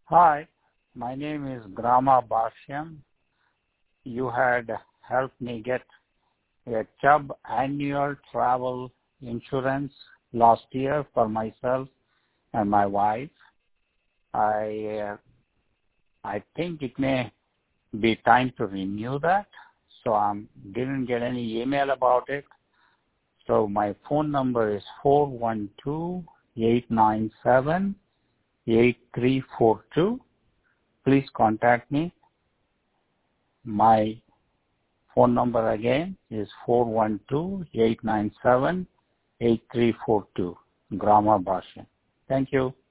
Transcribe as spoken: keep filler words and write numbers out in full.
Hi, my name is Grama Bhashyam. You had helped me get a Chubb annual travel insurance last year for myself and my wife. I uh, I think it may be time to renew that. So I didn't get any email about it. So my phone number is four one two, eight nine seven, eight three four two. Please contact me. My phone number again is four one two, eight nine seven, eight three four two. Grama Bhashyam. Thank you.